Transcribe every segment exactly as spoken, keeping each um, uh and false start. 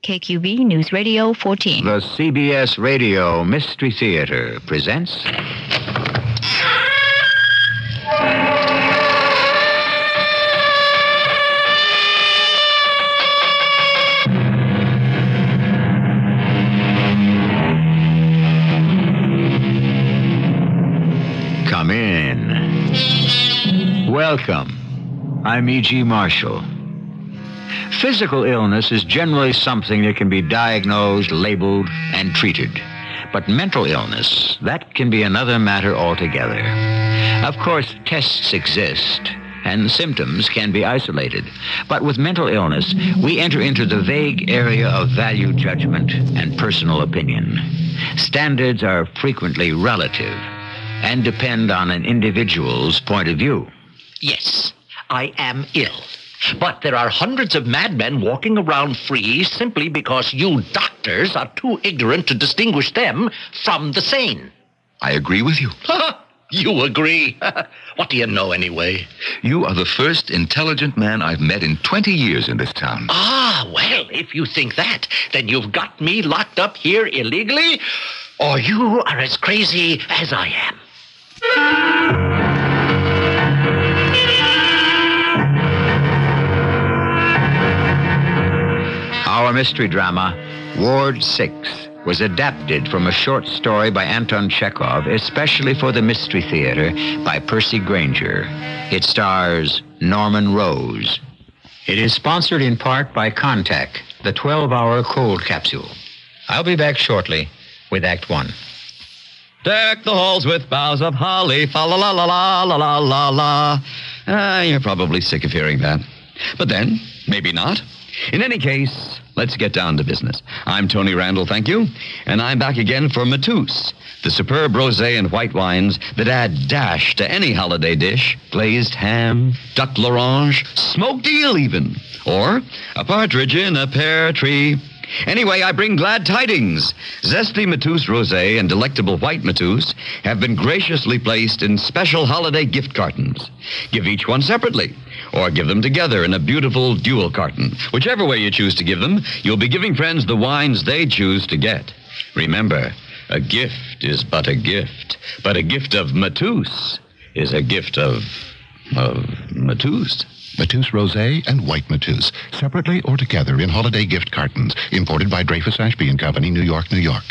K Q B News Radio fourteen. The C B S Radio Mystery Theater presents... Come in. Welcome. I'm E G. Marshall. Physical illness is generally something that can be diagnosed, labeled, and treated. But mental illness, that can be another matter altogether. Of course, tests exist, and symptoms can be isolated. But with mental illness, we enter into the vague area of value judgment and personal opinion. Standards are frequently relative and depend on an individual's point of view. Yes, I am ill. But there are hundreds of madmen walking around free simply because you doctors are too ignorant to distinguish them from the sane. I agree with you. You agree? What do you know anyway? You are the first intelligent man I've met in twenty years in this town. Ah, well, if you think that, then you've got me locked up here illegally, or you are as crazy as I am. Our mystery drama, Ward Six, was adapted from a short story by Anton Chekhov, especially for the Mystery Theater, by Percy Granger. It stars Norman Rose. It is sponsored in part by Contac, the twelve-hour cold capsule. I'll be back shortly with Act One. Deck the halls with boughs of holly, fa la la la la la la la la. Ah, you're probably sick of hearing that. But then, maybe not. In any case, let's get down to business. I'm Tony Randall, thank you, and I'm back again for Matus, the superb rosé and white wines that add dash to any holiday dish. Glazed ham, duck l'orange, smoked eel even, or a partridge in a pear tree. Anyway, I bring glad tidings. Zesty Matus Rosé and delectable white Matus have been graciously placed in special holiday gift cartons. Give each one separately, or give them together in a beautiful dual carton. Whichever way you choose to give them, you'll be giving friends the wines they choose to get. Remember, a gift is but a gift, but a gift of Matus is a gift of... of Matus. Matus Rosé and White Matus, separately or together in holiday gift cartons, imported by Dreyfus Ashby and Company, New York, New York.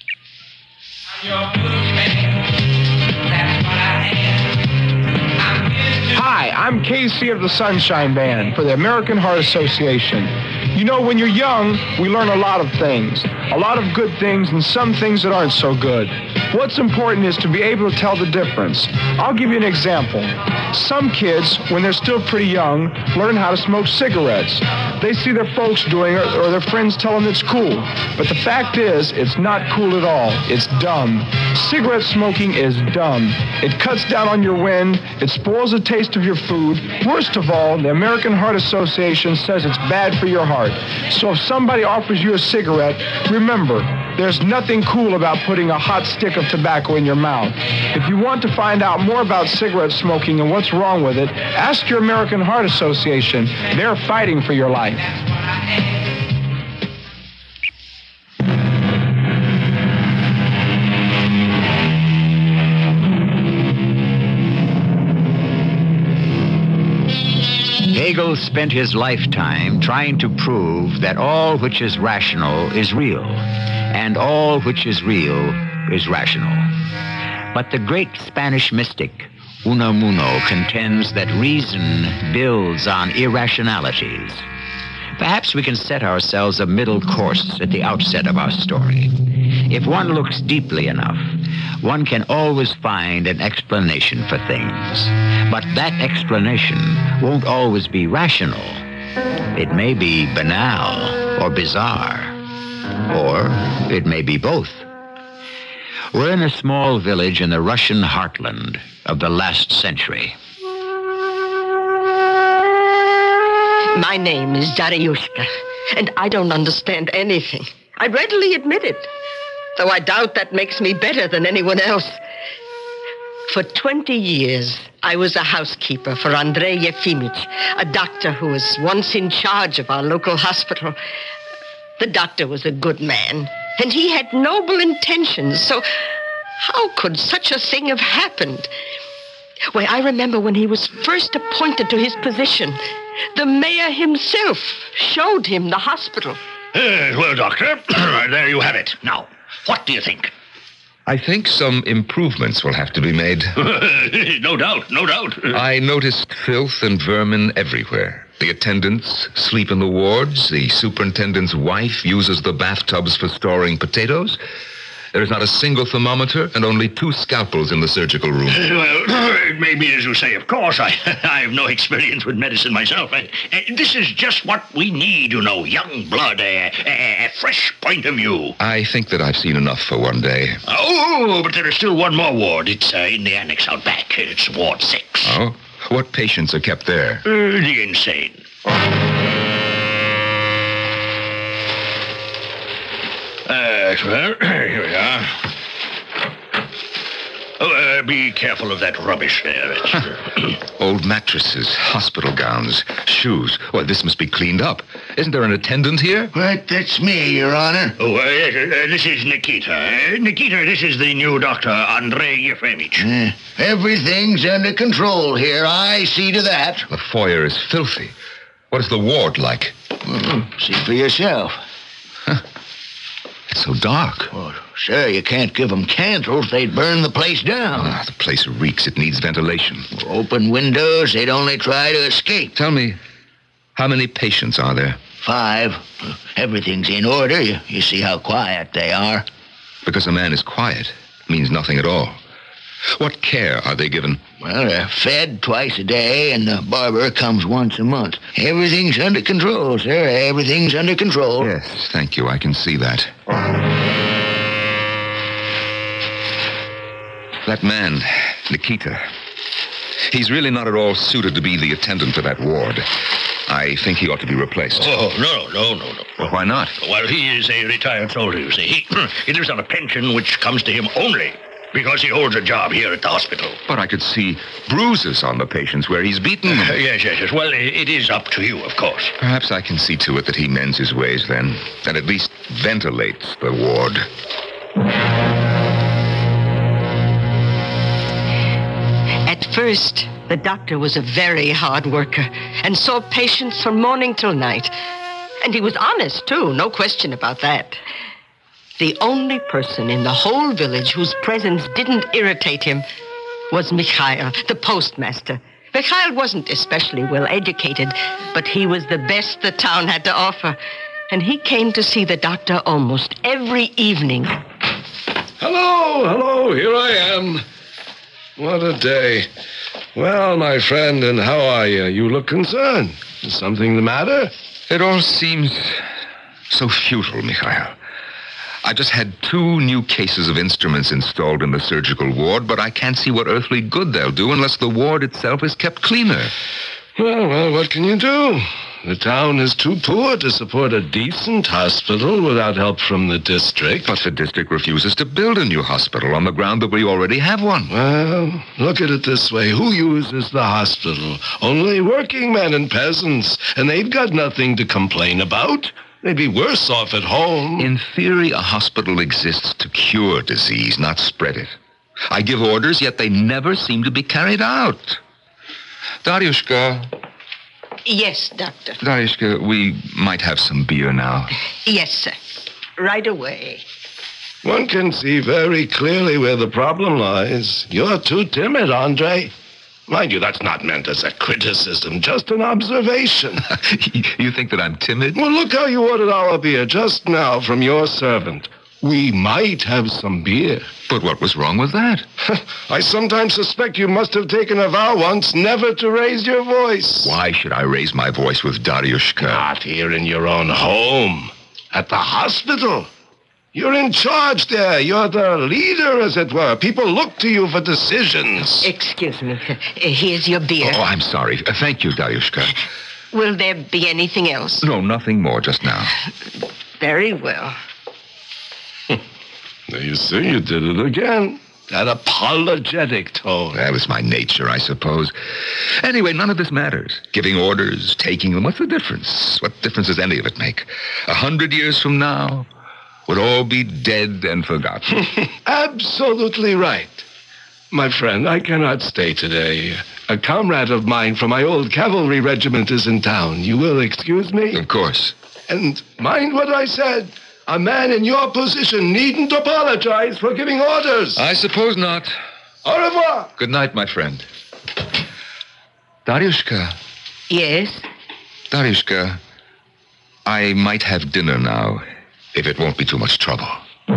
Hi, I'm Casey of the Sunshine Band for the American Heart Association. You know, when you're young, we learn a lot of things, a lot of good things and some things that aren't so good. What's important is to be able to tell the difference. I'll give you an example. Some kids, when they're still pretty young, learn how to smoke cigarettes. They see their folks doing it or their friends tell them it's cool. But the fact is, it's not cool at all. It's dumb. Cigarette smoking is dumb. It cuts down on your wind. It spoils the taste of your food. Worst of all, the American Heart Association says it's bad for your heart. So if somebody offers you a cigarette, remember, there's nothing cool about putting a hot stick of tobacco in your mouth. If you want to find out more about cigarette smoking and what's wrong with it, ask your American Heart Association. They're fighting for your life. Hegel spent his lifetime trying to prove that all which is rational is real, and all which is real is rational. But the great Spanish mystic, Unamuno, contends that reason builds on irrationalities. Perhaps we can set ourselves a middle course at the outset of our story. If one looks deeply enough, one can always find an explanation for things. But that explanation won't always be rational. It may be banal or bizarre, or it may be both. We're in a small village in the Russian heartland of the last century. My name is Dariushka, and I don't understand anything. I readily admit it, though I doubt that makes me better than anyone else. For twenty years, I was a housekeeper for Andrei Yefimych, a doctor who was once in charge of our local hospital. The doctor was a good man, and he had noble intentions, so how could such a thing have happened? Why, I remember when he was first appointed to his position, the mayor himself showed him the hospital. Uh, well, Doctor, there you have it. Now, what do you think? I think some improvements will have to be made. No doubt, no doubt. I noticed filth and vermin everywhere. The attendants sleep in the wards. The superintendent's wife uses the bathtubs for storing potatoes. There is not a single thermometer and only two scalpels in the surgical room. Well, it may be as you say, of course. I, I have no experience with medicine myself. I, uh, this is just what we need, you know, young blood, a, a, a fresh point of view. I think that I've seen enough for one day. Oh, but there is still one more ward. It's uh, in the annex out back. It's Ward six. Oh? What patients are kept there? Uh, the insane. Uh, well, here we are. Oh, uh, be careful of that rubbish there. It's, Old mattresses, hospital gowns, shoes. Well, this must be cleaned up. Isn't there an attendant here? What? That's me, Your Honor. Oh, uh, yes, uh, this is Nikita. Uh, Nikita, this is the new doctor, Andrei Yefimich. Uh, everything's under control here. I see to that. The foyer is filthy. What is the ward like? Well, see for yourself. Huh. It's so dark. Well, sir, you can't give them candles. They'd burn the place down. Ah, the place reeks. It needs ventilation. Open windows, they'd only try to escape. Tell me, how many patients are there? Five. Everything's in order. You, you see how quiet they are. Because a man is quiet means nothing at all. What care are they given? Well, they're fed twice a day, and the barber comes once a month. Everything's under control, sir. Everything's under control. Yes, thank you. I can see that. That man, Nikita, he's really not at all suited to be the attendant to that ward. I think he ought to be replaced. Oh, no, no, no, no. Well, why not? Well, he is a retired soldier, you see. He, he lives on a pension which comes to him only because he holds a job here at the hospital. But I could see bruises on the patients where he's beaten them. Uh, yes, yes, yes. Well, it is up to you, of course. Perhaps I can see to it that he mends his ways then, and at least ventilates the ward. At first, the doctor was a very hard worker and saw patients from morning till night. And he was honest, too, no question about that. The only person in the whole village whose presence didn't irritate him was Mikhail, the postmaster. Mikhail wasn't especially well educated, but he was the best the town had to offer. And he came to see the doctor almost every evening. Hello, hello, here I am. What a day. Well, my friend, and how are you? You look concerned. Is something the matter? It all seems so futile, Mikhail. I just had two new cases of instruments installed in the surgical ward, but I can't see what earthly good they'll do unless the ward itself is kept cleaner. Well, well, what can you do? The town is too poor to support a decent hospital without help from the district. But the district refuses to build a new hospital on the ground that we already have one. Well, look at it this way. Who uses the hospital? Only working men and peasants, and they've got nothing to complain about. They'd be worse off at home. In theory, a hospital exists to cure disease, not spread it. I give orders, yet they never seem to be carried out. Daryushka. Yes, doctor. Daryushka, we might have some beer now. Yes, sir. Right away. One can see very clearly where the problem lies. You're too timid, Andre. Mind you, that's not meant as a criticism, just an observation. You think that I'm timid? Well, look how you ordered our beer just now from your servant. We might have some beer. But what was wrong with that? I sometimes suspect you must have taken a vow once never to raise your voice. Why should I raise my voice with Daryushka? Not here in your own home. At the hospital. You're in charge there. You're the leader, as it were. People look to you for decisions. Excuse me. Here's your beer. Oh, I'm sorry. Uh, thank you, Daryushka. Will there be anything else? No, nothing more just now. Very well. There you see, you did it again. That apologetic tone. That is my nature, I suppose. Anyway, none of this matters. Giving orders, taking them, what's the difference? What difference does any of it make? A hundred years from now, would all be dead and forgotten. Absolutely right. My friend, I cannot stay today. A comrade of mine from my old cavalry regiment is in town. You will excuse me? Of course. And mind what I said. A man in your position needn't apologize for giving orders. I suppose not. Au revoir. Good night, my friend. Dariushka. Yes? Dariushka, I might have dinner now, if it won't be too much trouble.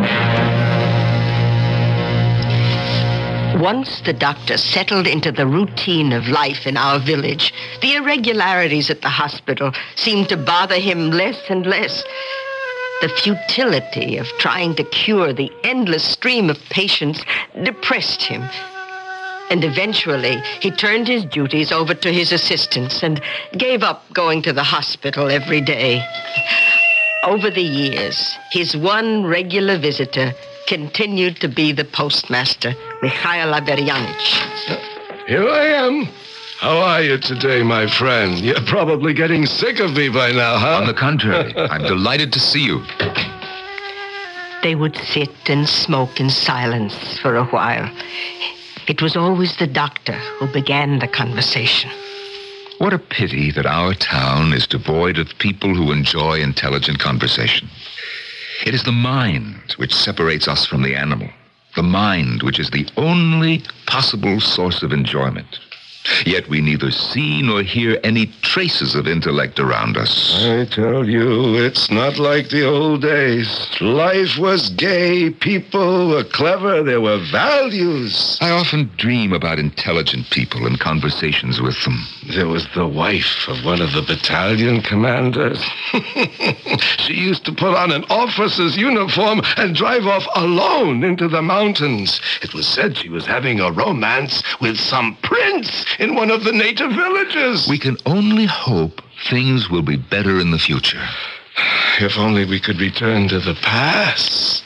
Once the doctor settled into the routine of life in our village, the irregularities at the hospital seemed to bother him less and less. The futility of trying to cure the endless stream of patients depressed him. And eventually, he turned his duties over to his assistants and gave up going to the hospital every day. Over the years, his one regular visitor continued to be the postmaster, Mikhail Averyanich. Here I am. How are you today, my friend? You're probably getting sick of me by now, huh? On the contrary, I'm delighted to see you. They would sit and smoke in silence for a while. It was always the doctor who began the conversation. What a pity that our town is devoid of people who enjoy intelligent conversation. It is the mind which separates us from the animal. The mind which is the only possible source of enjoyment. Yet we neither see nor hear any traces of intellect around us. I tell you, it's not like the old days. Life was gay, people were clever, there were values. I often dream about intelligent people and conversations with them. There was the wife of one of the battalion commanders. She used to put on an officer's uniform and drive off alone into the mountains. It was said she was having a romance with some prince in one of the native villages. We can only hope things will be better in the future. If only we could return to the past.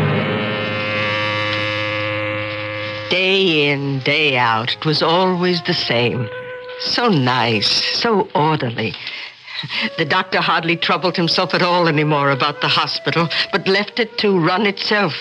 Day in, day out, it was always the same. So nice, so orderly. The doctor hardly troubled himself at all anymore about the hospital, but left it to run itself.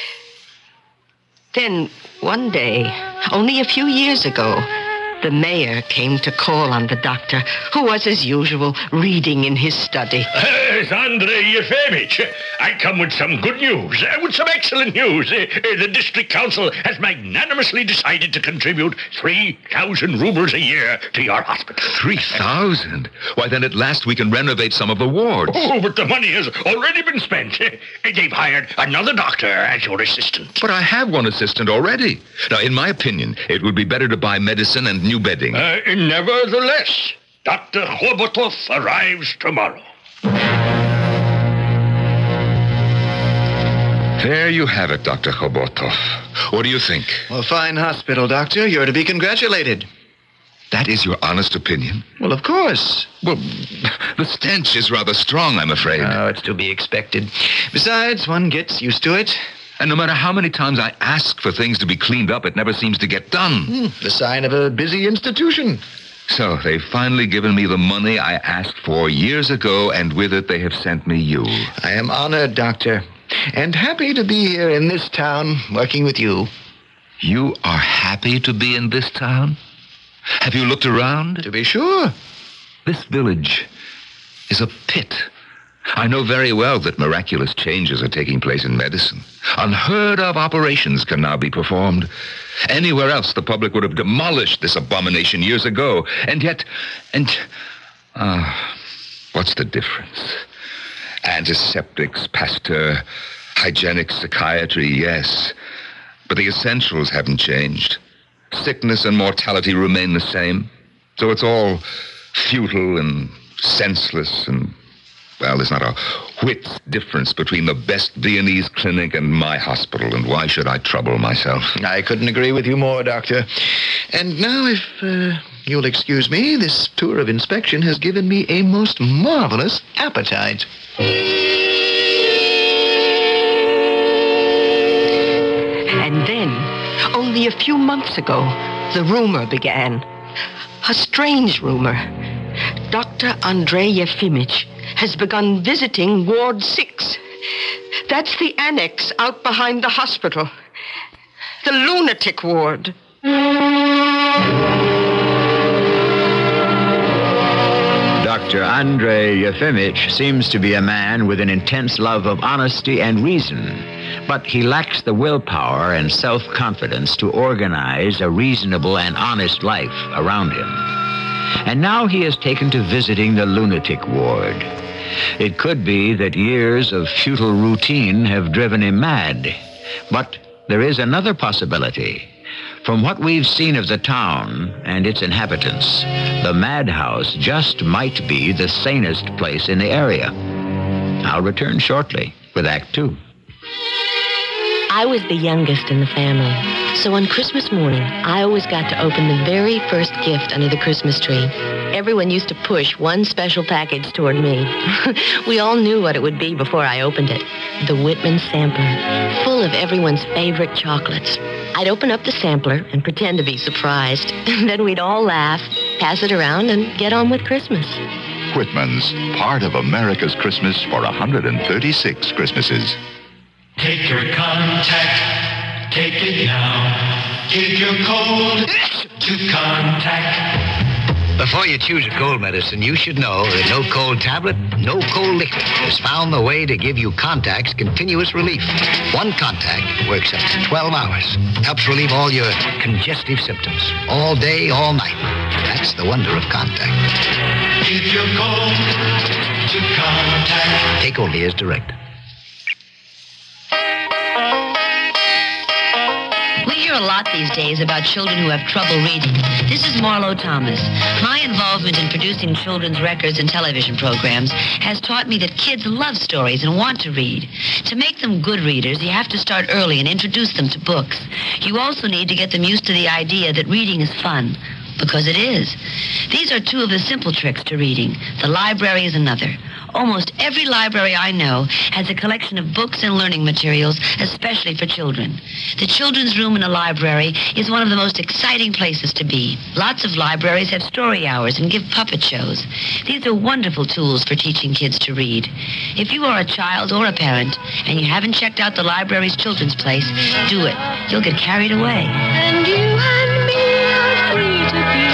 Then, one day, only a few years ago, the mayor came to call on the doctor, who was, as usual, reading in his study. Uh, it's Andrei Yefimych. I come with some good news, uh, with some excellent news. Uh, uh, the district council has magnanimously decided to contribute three thousand rubles a year to your hospital. Three thousand? Why, then at last we can renovate some of the wards. Oh, but the money has already been spent. Uh, they've hired another doctor as your assistant. But I have one assistant already. Now, in my opinion, it would be better to buy medicine and new bedding. Uh, nevertheless, Doctor Khobotov arrives tomorrow. There you have it, Doctor Khobotov. What do you think? Well, fine hospital, Doctor. You're to be congratulated. That is your honest opinion? Well, of course. Well, the stench is rather strong, I'm afraid. Oh, it's to be expected. Besides, one gets used to it. And no matter how many times I ask for things to be cleaned up, it never seems to get done. Hmm, the sign of a busy institution. So they've finally given me the money I asked for years ago, and with it they have sent me you. I am honored, Doctor, and happy to be here in this town working with you. You are happy to be in this town? Have you looked around? To be sure. This village is a pit. I know very well that miraculous changes are taking place in medicine. Unheard of operations can now be performed. Anywhere else, the public would have demolished this abomination years ago. And yet, and, ah, uh, what's the difference? Antiseptics, pasteur, hygienic psychiatry, yes. But the essentials haven't changed. Sickness and mortality remain the same. So it's all futile and senseless and, well, there's not a whit's difference between the best Viennese clinic and my hospital, and why should I trouble myself? I couldn't agree with you more, Doctor. And now, if uh, you'll excuse me, this tour of inspection has given me a most marvelous appetite. And then, only a few months ago, the rumor began. A strange rumor. Doctor Andrei Yefimich has begun visiting Ward six. That's the annex out behind the hospital. The lunatic ward. Doctor Andrei Yefimich seems to be a man with an intense love of honesty and reason, but he lacks the willpower and self-confidence to organize a reasonable and honest life around him. And now he has taken to visiting the lunatic ward. It could be that years of futile routine have driven him mad, but there is another possibility. From what we've seen of the town and its inhabitants, the madhouse just might be the sanest place in the area. I'll return shortly with Act Two. I was the youngest in the family, so on Christmas morning, I always got to open the very first gift under the Christmas tree. Everyone used to push one special package toward me. We all knew what it would be before I opened it. The Whitman sampler, full of everyone's favorite chocolates. I'd open up the sampler and pretend to be surprised. Then we'd all laugh, pass it around, and get on with Christmas. Whitman's, part of America's Christmas for one hundred thirty-six Christmases. Take your contact, take it now. Give your cold to contact. Before you choose a cold medicine, you should know that no cold tablet, no cold liquid has found the way to give you Contact's continuous relief. One Contact works up to twelve hours. Helps relieve all your congestive symptoms. All day, all night. That's the wonder of Contact. Give your cold to Contact. Take only as directed. We hear a lot these days about children who have trouble reading. This is Marlo Thomas. My involvement in producing children's records and television programs has taught me that kids love stories and want to read. To make them good readers, you have to start early and introduce them to books. You also need to get them used to the idea that reading is fun, because it is. These are two of the simple tricks to reading. The library is another. Almost every library I know has a collection of books and learning materials, especially for children. The children's room in a library is one of the most exciting places to be. Lots of libraries have story hours and give puppet shows. These are wonderful tools for teaching kids to read. If you are a child or a parent and you haven't checked out the library's children's place, do it. You'll get carried away. And you and me are free to be.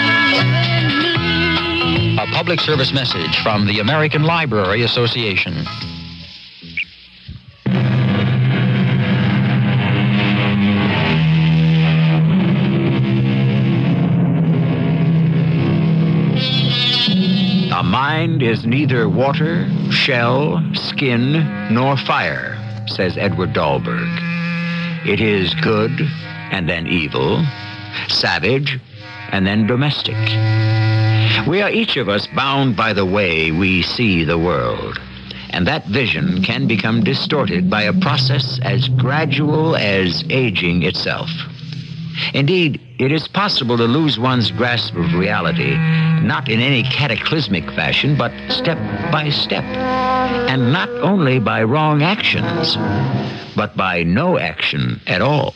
A public service message from the American Library Association. A mind is neither water, shell, skin, nor fire, says Edward Dahlberg. It is good and then evil, savage and then domestic. We are each of us bound by the way we see the world, and that vision can become distorted by a process as gradual as aging itself. Indeed, it is possible to lose one's grasp of reality, not in any cataclysmic fashion, but step by step, and not only by wrong actions, but by no action at all.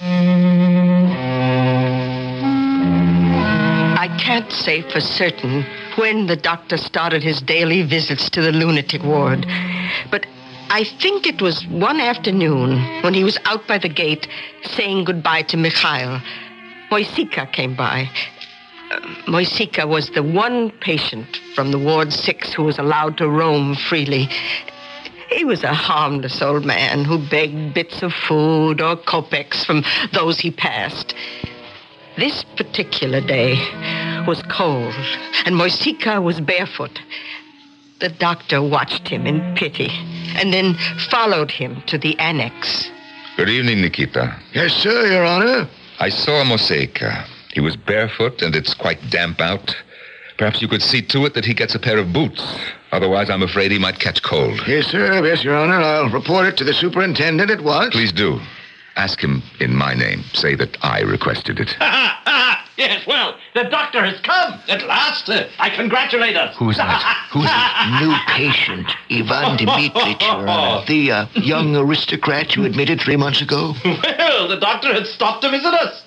I can't say for certain when the doctor started his daily visits to the lunatic ward, but I think it was one afternoon when he was out by the gate saying goodbye to Mikhail. Moisika came by. Uh, Moisika was the one patient from the Ward six who was allowed to roam freely. He was a harmless old man who begged bits of food or kopecks from those he passed. This particular day was cold, and Moisika was barefoot. The doctor watched him in pity and then followed him to the annex. Good evening, Nikita. Yes, sir, Your Honor. I saw Moseika. He was barefoot, and it's quite damp out. Perhaps you could see to it that he gets a pair of boots. Otherwise, I'm afraid he might catch cold. Yes, sir. Yes, Your Honor. I'll report it to the superintendent at once. Please do. Ask him in my name. Say that I requested it. Yes, well, the doctor has come at last. Uh, I congratulate us. Who's that? Who's it? New patient, Ivan Dmitrich, Your Honor. The uh, young aristocrat you admitted three months ago. Well, the doctor had stopped to visit us.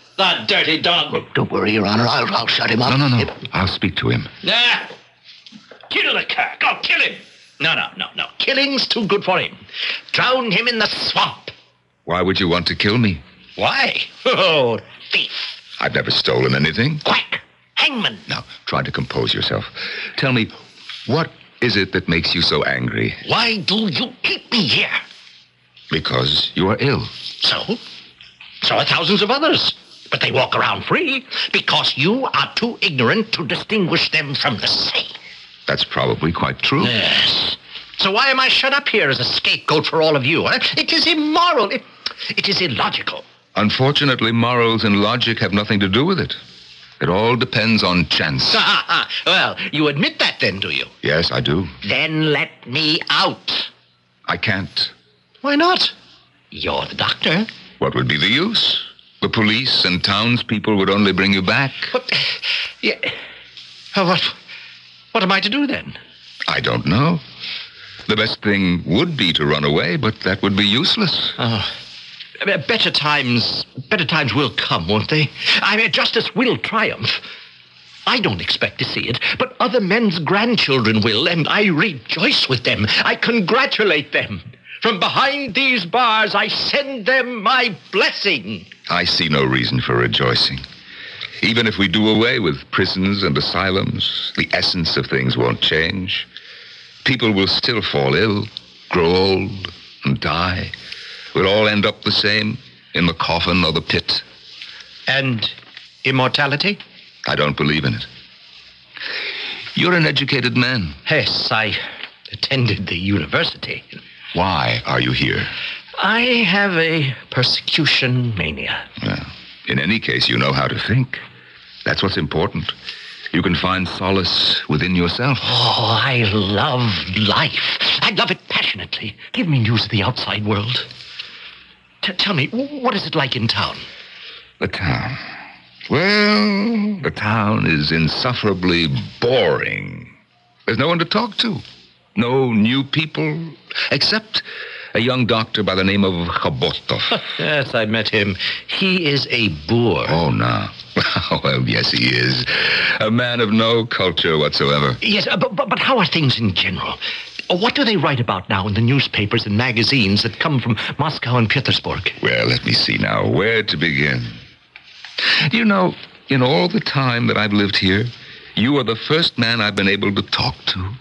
The dirty dog. Look, don't worry, Your Honor. I'll, I'll shut him up. No, no, no. I'll speak to him. Nah. Kill the Kirk. Oh, kill him. No, no, no, no. Killing's too good for him. Drown him in the swamp. Why would you want to kill me? Why? Oh, thief. I've never stolen anything. Quack. Hangman. Now, try to compose yourself. Tell me, what is it that makes you so angry? Why do you keep me here? Because you are ill. So? So are thousands of others. But they walk around free because you are too ignorant to distinguish them from the sane. That's probably quite true. Yes. So why am I shut up here as a scapegoat for all of you? Huh? It is immoral. It, it is illogical. Unfortunately, morals and logic have nothing to do with it. It all depends on chance. Well, you admit that then, do you? Yes, I do. Then let me out. I can't. Why not? You're the doctor. What would be the use? The police and townspeople would only bring you back. But, yeah. Uh, what, what am I to do then? I don't know. The best thing would be to run away, but that would be useless. Oh. Better times, better times will come, won't they? I mean, justice will triumph. I don't expect to see it, but other men's grandchildren will, and I rejoice with them. I congratulate them. From behind these bars, I send them my blessing. I see no reason for rejoicing. Even if we do away with prisons and asylums, the essence of things won't change. People will still fall ill, grow old, and die. We'll all end up the same, in the coffin or the pit. And immortality? I don't believe in it. You're an educated man. Yes, I attended the university. Why are you here? I have a persecution mania. Well, in any case, you know how to think. That's what's important. You can find solace within yourself. Oh, I love life. I love it passionately. Give me news of the outside world. T- tell me, what is it like in town? The town. Well, the town is insufferably boring. There's no one to talk to. No new people, except a young doctor by the name of Khabotov. Yes, I met him. He is a boor. Oh, no. Well, yes, he is. A man of no culture whatsoever. Yes, but, but, but how are things in general? What do they write about now in the newspapers and magazines that come from Moscow and Petersburg? Well, let me see now. Where to begin? You know, in all the time that I've lived here, you are the first man I've been able to talk to.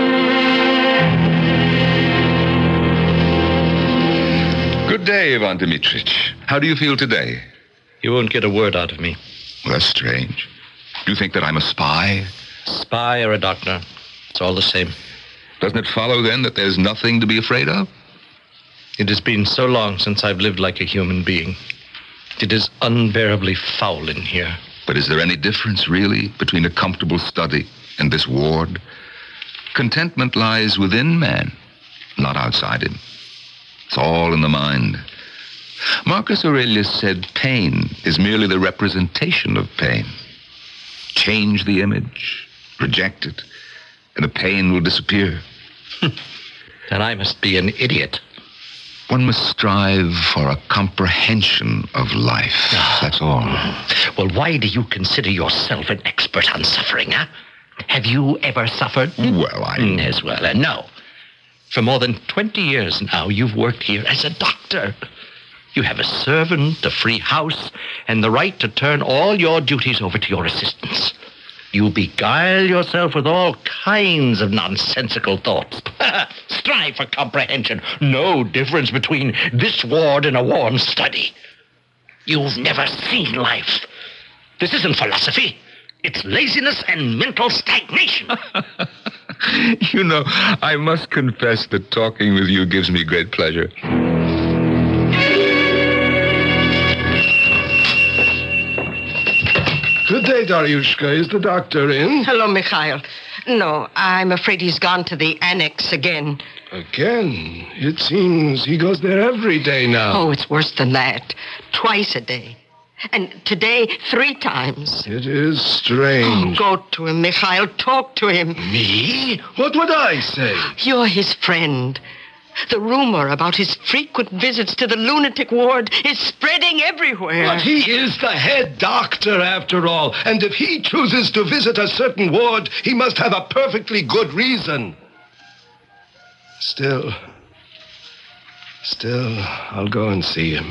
Good day, Ivan Dmitrich. How do you feel today? You won't get a word out of me. Well, that's strange. Do you think that I'm a spy? Spy or a doctor. It's all the same. Doesn't it follow, then, that there's nothing to be afraid of? It has been so long since I've lived like a human being. It is unbearably foul in here. But is there any difference, really, between a comfortable study and this ward? Contentment lies within man, not outside him. It's all in the mind. Marcus Aurelius said pain is merely the representation of pain. Change the image, reject it, and the pain will disappear. Then I must be an idiot. One must strive for a comprehension of life. That's all. Well, why do you consider yourself an expert on suffering, huh? Have you ever suffered? Well, I... Yes, well, uh, no. For more than twenty years now, you've worked here as a doctor. You have a servant, a free house, and the right to turn all your duties over to your assistants. You beguile yourself with all kinds of nonsensical thoughts. Strive for comprehension. No difference between this ward and a warm study. You've never seen life. This isn't philosophy. It's laziness and mental stagnation. You know, I must confess that talking with you gives me great pleasure. Good day, Daryushka. Is the doctor in? Hello, Mikhail. No, I'm afraid he's gone to the annex again. Again? It seems he goes there every day now. Oh, it's worse than that. Twice a day. And today, three times. It is strange. Oh, go to him, Mikhail. Talk to him. Me? What would I say? You're his friend. The rumor about his frequent visits to the lunatic ward is spreading everywhere. But he is the head doctor, after all. And if he chooses to visit a certain ward, he must have a perfectly good reason. Still, still, I'll go and see him.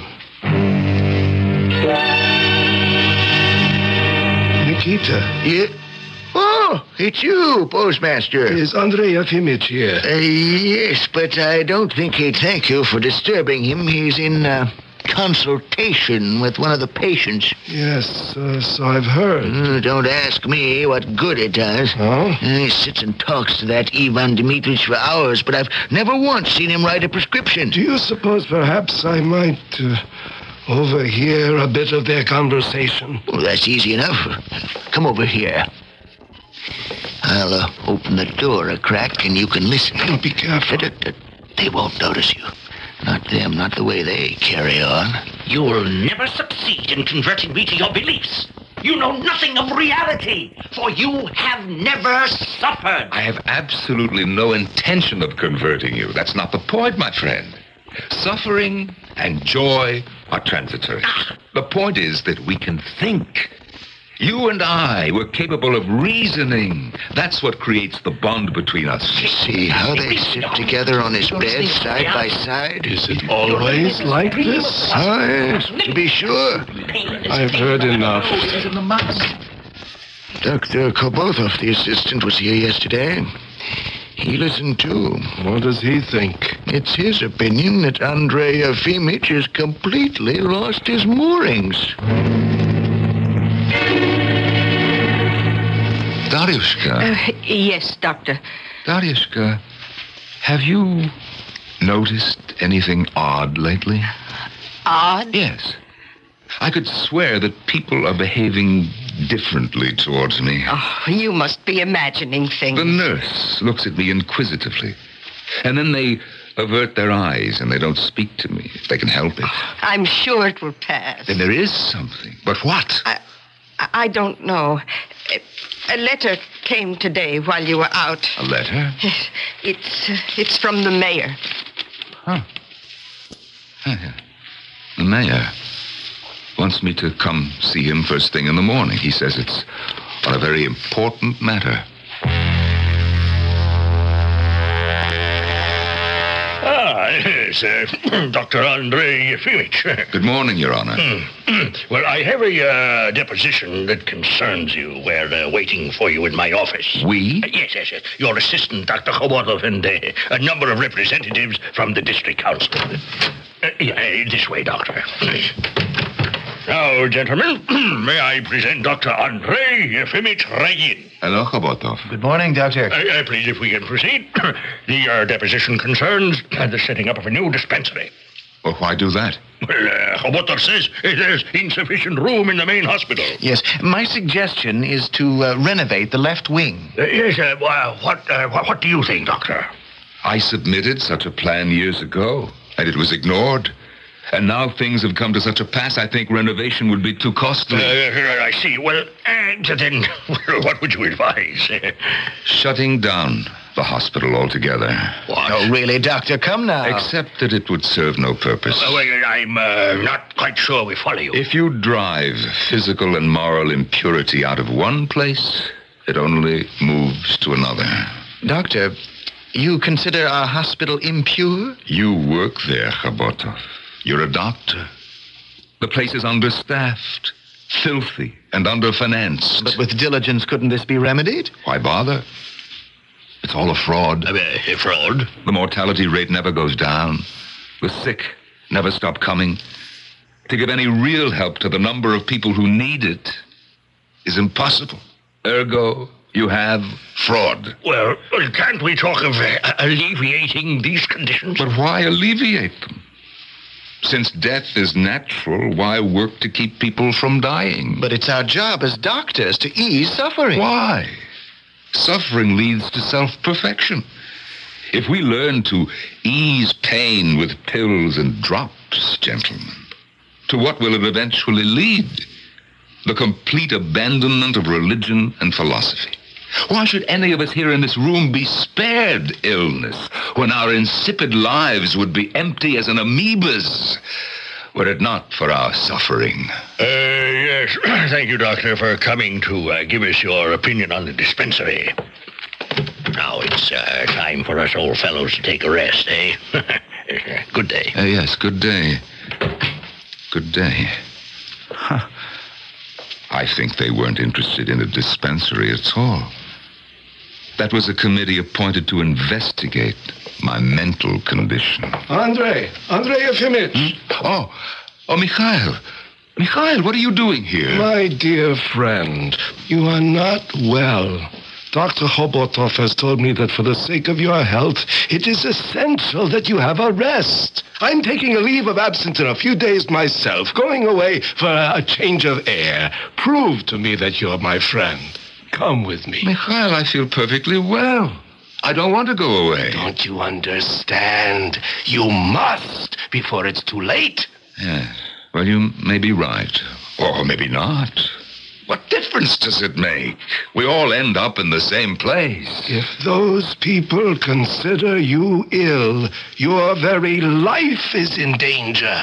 Nikita. Yeah? Oh, it's you, postmaster. Is Andrei Yefimych here? Uh, yes, but I don't think he'd thank you for disturbing him. He's in uh, consultation with one of the patients. Yes, uh, so I've heard. Uh, don't ask me what good it does. Oh? Uh, he sits and talks to that Ivan Dmitrich for hours, but I've never once seen him write a prescription. Do you suppose perhaps I might uh, overhear a bit of their conversation? Oh, that's easy enough. Come over here. I'll uh, open the door a crack and you can listen. Oh, be careful. They won't notice you. Not them, not the way they carry on. You'll never succeed in converting me to your beliefs. You know nothing of reality, for you have never suffered. I have absolutely no intention of converting you. That's not the point, my friend. Suffering and joy are transitory. Ah. The point is that we can think. You and I were capable of reasoning. That's what creates the bond between us. See how they sit together on his bed, side by side? Is it always like this? Oh, yes, to be sure. I've heard enough. Doctor Kobotov, the assistant, was here yesterday. He listened too. What does he think? It's his opinion that Andrei Yefimych has completely lost his moorings. Daryushka. Uh, yes, Doctor. Daryushka, have you noticed anything odd lately? Odd? Yes. I could swear that people are behaving differently towards me. Oh, you must be imagining things. The nurse looks at me inquisitively, and then they avert their eyes and they don't speak to me if they can help it. I'm sure it will pass. Then there is something. But what? I, I don't know. A letter came today while you were out. A letter? It's uh, it's from the mayor. Huh. The mayor wants me to come see him first thing in the morning. He says it's on a very important matter. Ah, yes, uh, Doctor Andrei Yefimych. Good morning, Your Honor. Well, I have a uh, deposition that concerns you. We're uh, waiting for you in my office. We? Uh, yes, yes, yes. Your assistant, Doctor Kobotov, and uh, a number of representatives from the district council. Uh, yeah, this way, Doctor. Now, gentlemen, may I present Doctor Andrei Yefimych Regin. Hello, Kobotov. Good morning, Doctor. Uh, uh, please, if we can proceed. The uh, deposition concerns uh, the setting up of a new dispensary. Well, why do that? Well, uh, Kobotov says uh, there's insufficient room in the main hospital. Yes, my suggestion is to uh, renovate the left wing. Uh, yes, uh, well, what, uh, what, what do you think, Doctor? I submitted such a plan years ago, and it was ignored. And now things have come to such a pass, I think renovation would be too costly. Uh, I see. Well, uh, then, what would you advise? Shutting down the hospital altogether. What? Oh, really, Doctor? Come now. Except that it would serve no purpose. Uh, well, I'm uh, not quite sure we follow you. If you drive physical and moral impurity out of one place, it only moves to another. Doctor, you consider our hospital impure? You work there, Khabotov. You're a doctor. The place is understaffed, filthy, and underfinanced. But with diligence, couldn't this be remedied? Why bother? It's all a fraud. Uh, a fraud? The mortality rate never goes down. The sick never stop coming. To give any real help to the number of people who need it is impossible. Ergo, you have fraud. Well, can't we talk of uh, alleviating these conditions? But why alleviate them? Since death is natural, why work to keep people from dying? But it's our job as doctors to ease suffering. Why? Suffering leads to self-perfection. If we learn to ease pain with pills and drops, gentlemen, to what will it eventually lead? The complete abandonment of religion and philosophy. Why should any of us here in this room be spared illness when our insipid lives would be empty as an amoeba's, were it not for our suffering? Uh, yes. Thank you, Doctor, for coming to uh, give us your opinion on the dispensary. Now it's uh, time for us old fellows to take a rest, eh? Good day. Uh, yes, good day. Good day. Huh. I think they weren't interested in a dispensary at all. That was a committee appointed to investigate my mental condition. Andrei, Andrei Yefimich. Hmm? Oh, oh, Mikhail. Mikhail, what are you doing here? My dear friend, you are not well. Doctor Hobotov has told me that for the sake of your health, it is essential that you have a rest. I'm taking a leave of absence in a few days myself, going away for a change of air. Prove to me that you're my friend. Come with me. Mikhail, I feel perfectly well. I don't want to go away. Don't you understand? You must before it's too late. Yes. Well, you may be right. Or maybe not. What difference does it make? We all end up in the same place. If those people consider you ill, your very life is in danger.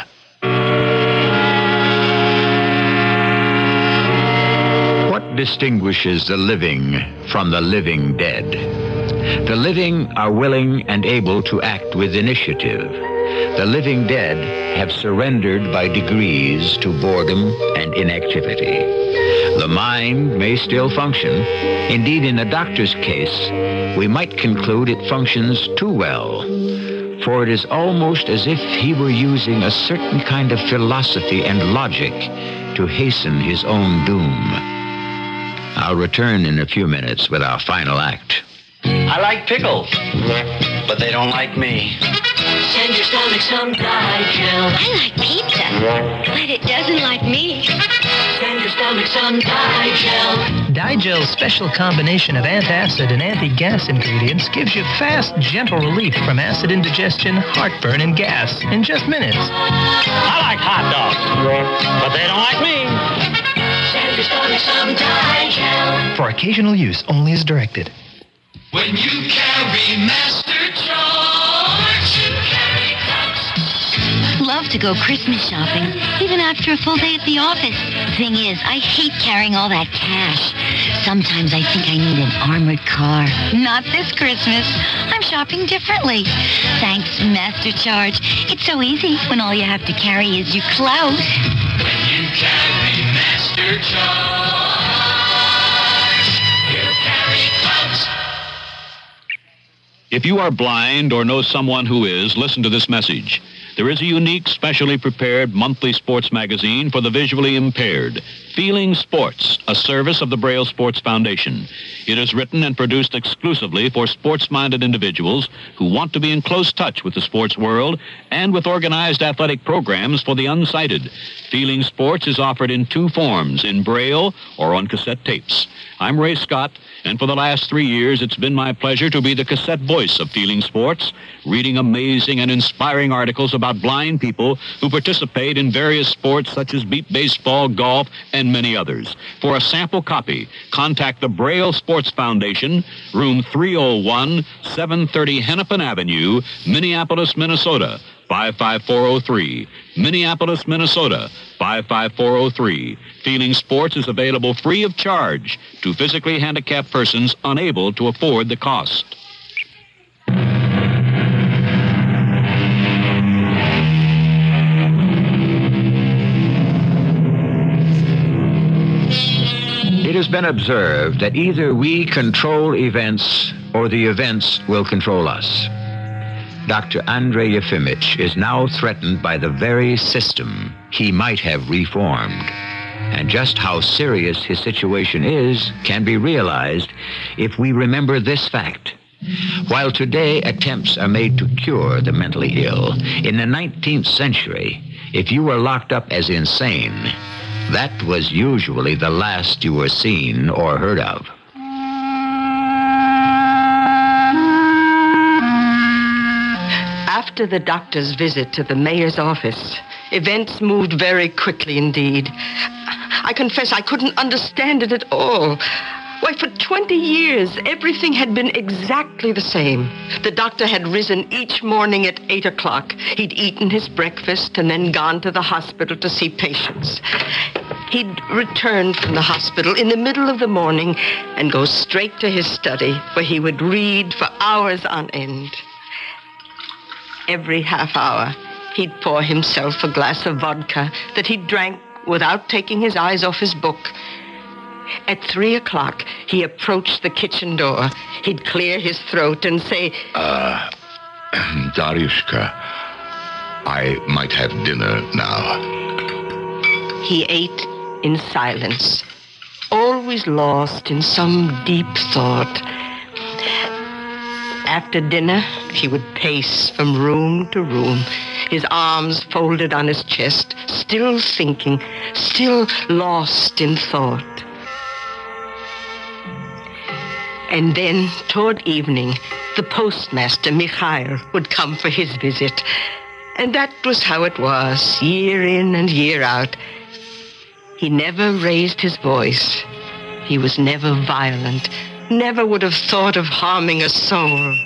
What distinguishes the living from the living dead? The living are willing and able to act with initiative. The living dead have surrendered by degrees to boredom and inactivity. The mind may still function. Indeed, in the doctor's case, we might conclude it functions too well, for it is almost as if he were using a certain kind of philosophy and logic to hasten his own doom. I'll return in a few minutes with our final act. I like pickles, but they don't like me. Send your stomach some Digel. I like pizza, but it doesn't like me. Send your stomach some Digel. Digel's special combination of antacid and anti-gas ingredients gives you fast, gentle relief from acid indigestion, heartburn, and gas in just minutes. I like hot dogs, but they don't like me. Send your stomach some Digel. For occasional use only as directed. When you carry Master George, you carry cups. Love to go Christmas shopping, even after a full day at the office. Thing is, I hate carrying all that cash. Sometimes I think I need an armored car. Not this Christmas. I'm shopping differently. Thanks, Master Charge. It's so easy when all you have to carry is your clothes. When you carry Master Charge, you carry clothes. If you are blind or know someone who is, listen to this message. There is a unique, specially prepared monthly sports magazine for the visually impaired, Feeling Sports, a service of the Braille Sports Foundation. It is written and produced exclusively for sports-minded individuals who want to be in close touch with the sports world and with organized athletic programs for the unsighted. Feeling Sports is offered in two forms, in Braille or on cassette tapes. I'm Ray Scott, and for the last three years, it's been my pleasure to be the cassette voice of Feeling Sports, reading amazing and inspiring articles about blind people who participate in various sports such as beep baseball, golf, and many others. For a sample copy, contact the Braille Sports Foundation, room three oh one, seven thirty Hennepin Avenue, Minneapolis, Minnesota, five five four oh three. Minneapolis, Minnesota, five five four oh three. Feeling Sports is available free of charge to physically handicapped persons unable to afford the cost. It has been observed that either we control events or the events will control us. Doctor Andrei Yefimich is now threatened by the very system he might have reformed. And just how serious his situation is can be realized if we remember this fact. While today attempts are made to cure the mentally ill, in the nineteenth century, if you were locked up as insane, that was usually the last you were seen or heard of. After the doctor's visit to the mayor's office, events moved very quickly indeed. I confess I couldn't understand it at all. Why, for twenty years, everything had been exactly the same. The doctor had risen each morning at eight o'clock. He'd eaten his breakfast and then gone to the hospital to see patients. He'd return from the hospital in the middle of the morning and go straight to his study, where he would read for hours on end. Every half hour, he'd pour himself a glass of vodka that he drank without taking his eyes off his book. At three o'clock, he approached the kitchen door. He'd clear his throat and say, Uh, Dariushka, I might have dinner now. He ate in silence, always lost in some deep thought. After dinner, he would pace from room to room, his arms folded on his chest, still thinking, still lost in thought. And then, toward evening, the postmaster, Mikhail, would come for his visit. And that was how it was, year in and year out. He never raised his voice. He was never violent, never would have thought of harming a soul.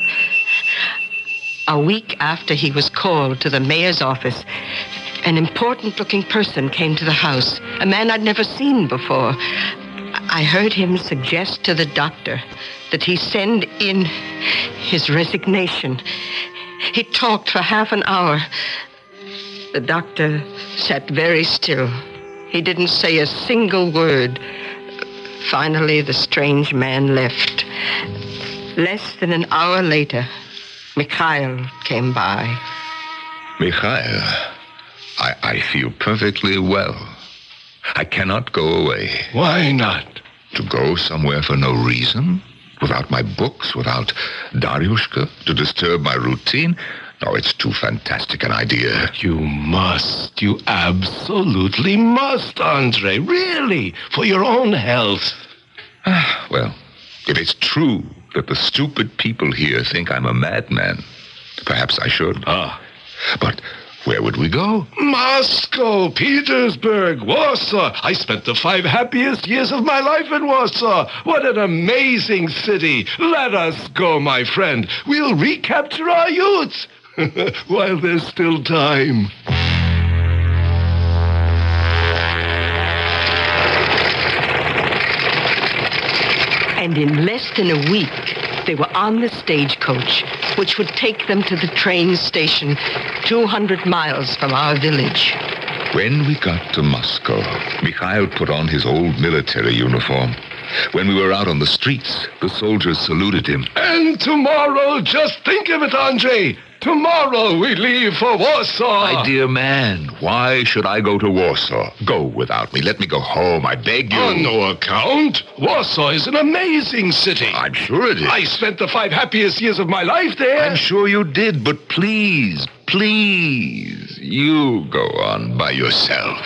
A week after he was called to the mayor's office, an important-looking person came to the house, a man I'd never seen before. I heard him suggest to the doctor that he send in his resignation. He talked for half an hour. The doctor sat very still. He didn't say a single word. Finally, the strange man left. Less than an hour later, Mikhail came by. Mikhail, I, I feel perfectly well. I cannot go away. Why not? To go somewhere for no reason? Without my books, without Dariushka, to disturb my routine? No, it's too fantastic an idea. You must. You absolutely must, Andre. Really, for your own health. Well, if it's true that the stupid people here think I'm a madman, perhaps I should. Ah. But where would we go? Moscow, Petersburg, Warsaw. I spent the five happiest years of my life in Warsaw. What an amazing city. Let us go, my friend. We'll recapture our youth while there's still time. And in less than a week, they were on the stagecoach, which would take them to the train station two hundred miles from our village. When we got to Moscow, Mikhail put on his old military uniform. When we were out on the streets, the soldiers saluted him. And tomorrow, just think of it, Andre. Tomorrow we leave for Warsaw. My dear man, why should I go to Warsaw? Go without me. Let me go home, I beg you. On no account. Warsaw is an amazing city. I'm sure it is. I spent the five happiest years of my life there. I'm sure you did, but please, please, you go on by yourself.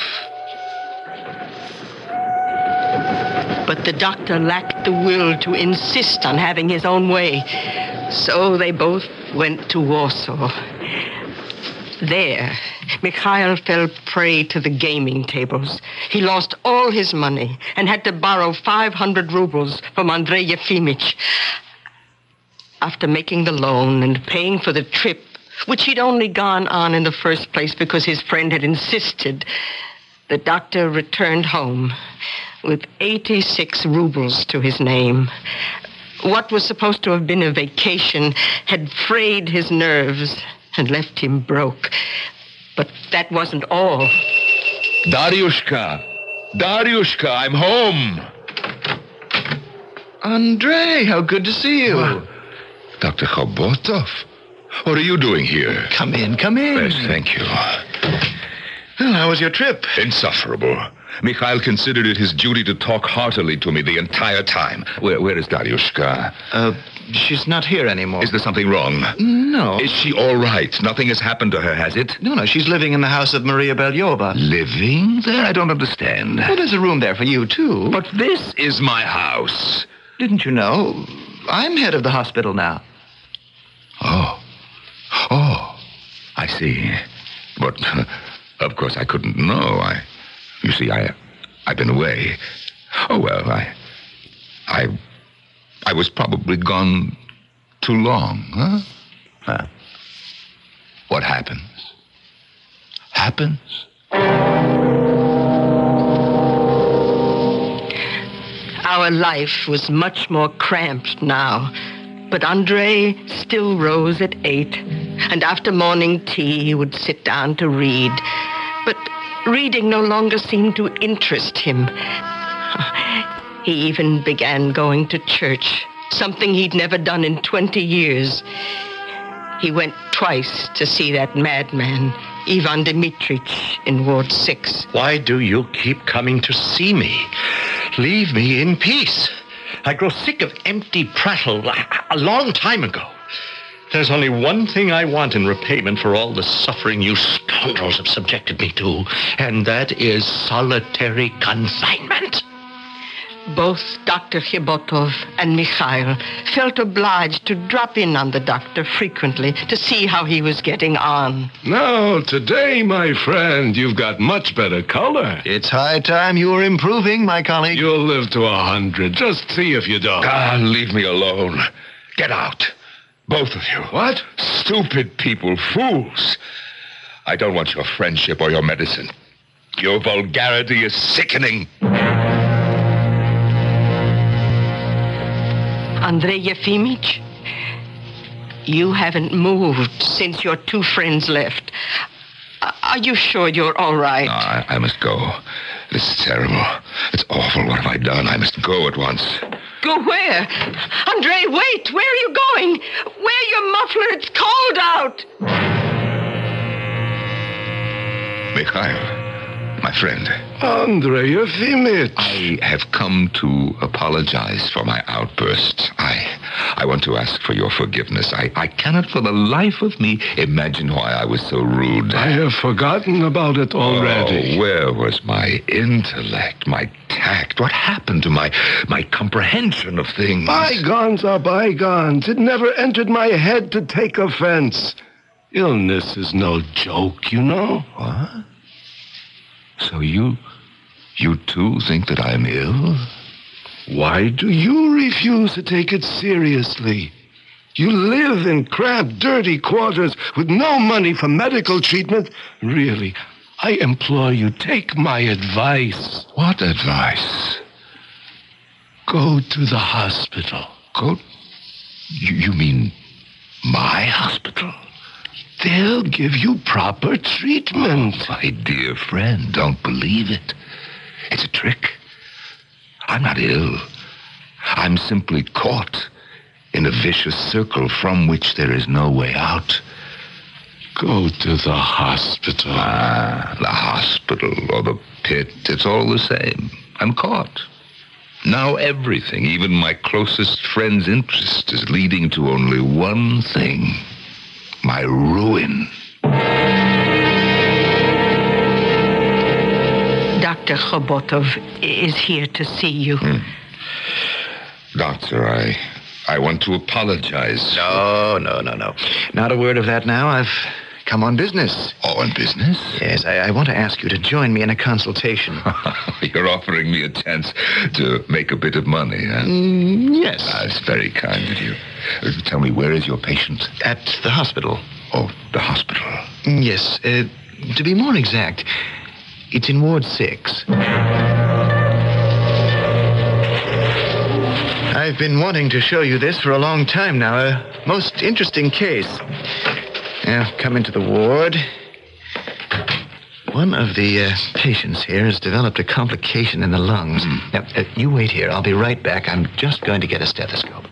But the doctor lacked the will to insist on having his own way. So they both went to Warsaw. There, Mikhail fell prey to the gaming tables. He lost all his money and had to borrow five hundred rubles from Andrei Yefimych. After making the loan and paying for the trip, which he'd only gone on in the first place because his friend had insisted, the doctor returned home with eighty-six rubles to his name. What was supposed to have been a vacation had frayed his nerves and left him broke. But that wasn't all. Dariushka! Dariushka, I'm home! Andre, how good to see you. Well, Doctor Khobotov, what are you doing here? Come in, come in. Yes, thank you. Well, how was your trip? Insufferable. Mikhail considered it his duty to talk heartily to me the entire time. Where, where is Dariushka? Uh, she's not here anymore. Is there something wrong? No. Is she all right? Nothing has happened to her, has it? No, no, she's living in the house of Maria Belyova. Living there? I don't understand. Well, there's a room there for you, too. But this is my house. Didn't you know? I'm head of the hospital now. Oh. Oh. I see. But, uh, of course, I couldn't know. I... You see, I, I've been away. Oh, well, I I... I was probably gone too long, huh? Huh? What happens? Happens? Our life was much more cramped now. But Andre still rose at eight, and after morning tea he would sit down to read. But reading no longer seemed to interest him. He even began going to church, something he'd never done in twenty years. He went twice to see that madman, Ivan Dmitrich, in Ward six. Why do you keep coming to see me? Leave me in peace. I grow sick of empty prattle a long time ago. There's only one thing I want in repayment for all the suffering you scoundrels have subjected me to, and that is solitary confinement. Both Doctor Khibotov and Mikhail felt obliged to drop in on the doctor frequently to see how he was getting on. Now, today, my friend, you've got much better color. It's high time you were improving, my colleague. You'll live to a hundred. Just see if you don't. Ah, leave me alone. Get out. Both of you. What? Stupid people, fools. I don't want your friendship or your medicine. Your vulgarity is sickening. Andrei Yefimich, you haven't moved since your two friends left. Are you sure you're all right? No, I, I must go. This is terrible. It's awful. What have I done? I must go at once. Go where? Andrei, wait! Where are you going? Wear your muffler. It's cold out. Mikhail, my friend. Andrei Yefimich. I have come to apologize for my outburst. I I want to ask for your forgiveness. I, I cannot for the life of me imagine why I was so rude. I have forgotten about it already. Oh, where was my intellect, my tact? What happened to my, my comprehension of things? Bygones are bygones. It never entered my head to take offense. Illness is no joke, you know. What? So you... you too think that I'm ill? Why do you refuse to take it seriously? You live in cramped, dirty quarters with no money for medical treatment. Really, I implore you, take my advice. What advice? Go to the hospital. Go? You, you mean my hospital? They'll give you proper treatment. Oh, my dear friend, don't believe it. It's a trick. I'm not ill. I'm simply caught in a vicious circle from which there is no way out. Go to the hospital. Ah, the hospital or the pit, it's all the same. I'm caught. Now everything, even my closest friend's interest, is leading to only one thing. My ruin. Doctor Khobotov is here to see you. Hmm. Doctor, I... I want to apologize. No, no, no, no. Not a word of that now. I've come on business. Oh, on business? Yes, I, I want to ask you to join me in a consultation. You're offering me a chance to make a bit of money, huh? Mm, yes. That's very kind of you. Uh, tell me, where is your patient? At the hospital. Oh, the hospital. Mm, yes. Uh, to be more exact, it's in Ward six. I've been wanting to show you this for a long time now. A most interesting case. Now, come into the ward. One of the uh, patients here has developed a complication in the lungs. Mm. Now, uh, you wait here. I'll be right back. I'm just going to get a stethoscope.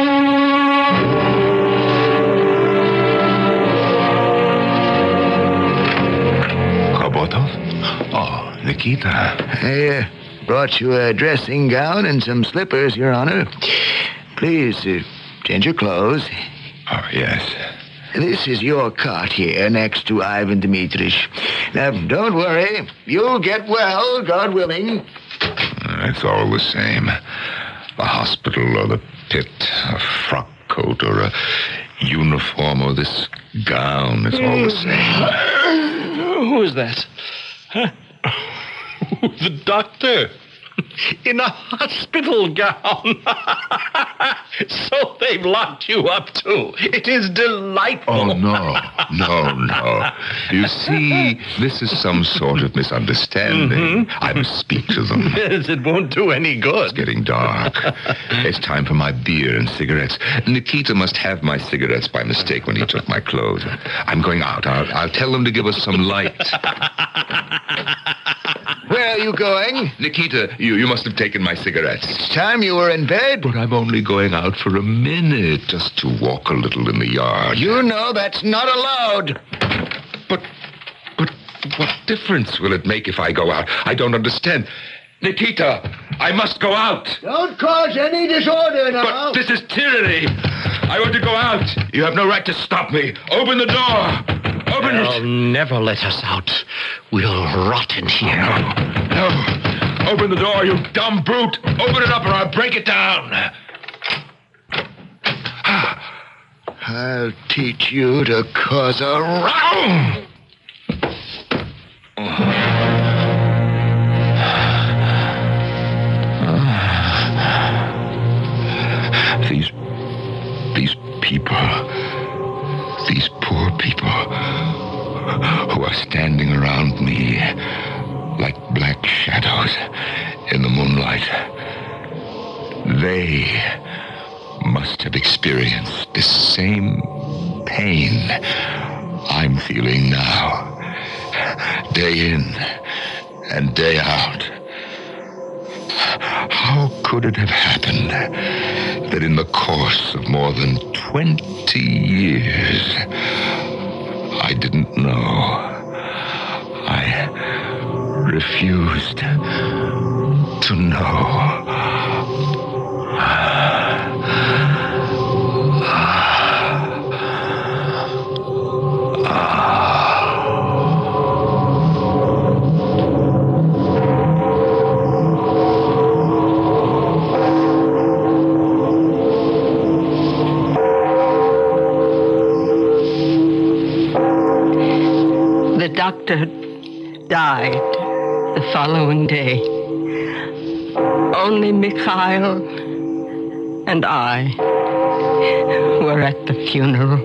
Khobotov? Oh, Nikita. I uh, brought you a dressing gown and some slippers, Your Honor. Please, uh, change your clothes. Oh, yes. This is your cot here next to Ivan Dmitrich. Now, don't worry. You'll get well, God willing. It's all the same. The hospital or the pit, a frock coat or a uniform or this gown. It's all the same. Who is that? Huh? The doctor. In a hospital gown. So they've locked you up, too. It is delightful. Oh, no. No, no. You see, this is some sort of misunderstanding. Mm-hmm. I must speak to them. Yes, it won't do any good. It's getting dark. It's time for my beer and cigarettes. Nikita must have my cigarettes by mistake when he took my clothes. I'm going out. I'll, I'll tell them to give us some light. Where are you going? Nikita, you, you must have taken my cigarettes. It's time you were in bed. But I'm only going out for a minute, just to walk a little in the yard. You know that's not allowed. But, but what difference will it make if I go out? I don't understand. Nikita, I must go out. Don't cause any disorder now. But this is tyranny. I want to go out. You have no right to stop me. Open the door. Open They'll it. never let us out. We'll rot in here. No. No. Open the door, you dumb brute. Open it up or I'll break it down. I'll teach you to cause a row. These, these people, these poor people who are standing around me like black shadows in the moonlight, they must have experienced this same pain I'm feeling now, day in and day out. How could it have happened that in the course of more than twenty years, I didn't know? I refused to know. The doctor died the following day. Only Mikhail and I were at the funeral.